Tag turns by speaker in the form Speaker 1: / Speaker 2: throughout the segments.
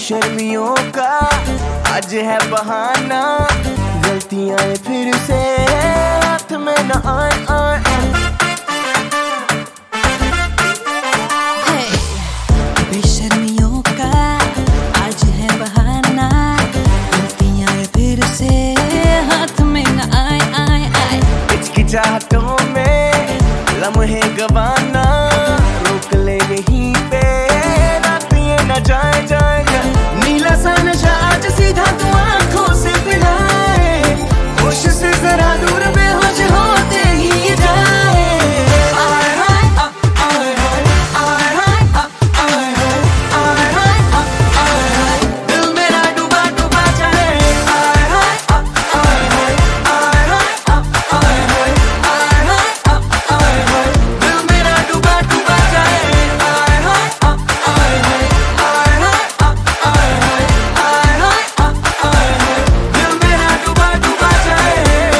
Speaker 1: बेशर्मियों का आज है बहाना, गलतियां फिर से हाथ में न आए।
Speaker 2: बेशर्मियों का आज है बहाना, गलतियां फिर से हाथ में न आए।
Speaker 1: हिचकिचाहटों में लम्हे गवाना, रोक ले यहीं पे रात ये न जाए। नीला सा नशा आज सीधा तू आंखों से पिलाए, होश से जरा दूर बेहोश होते ही जाए। दिल मेरा डूबा डूबा जाए, दिल मेरा डूबा डूबा जाए, दिल मेरा डूबा डूबा जाए।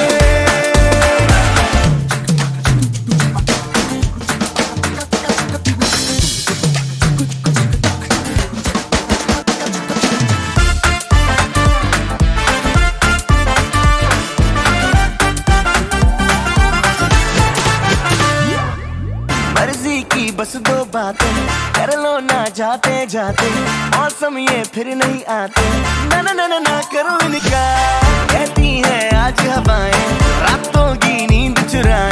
Speaker 1: मर्जी की बस दो बातें कर लो ना जाते जाते, मौसम ये फिर नहीं आते। ना ना ना ना ना करो इनका, कहती है आज हवाएं रातों की नींद चुराए।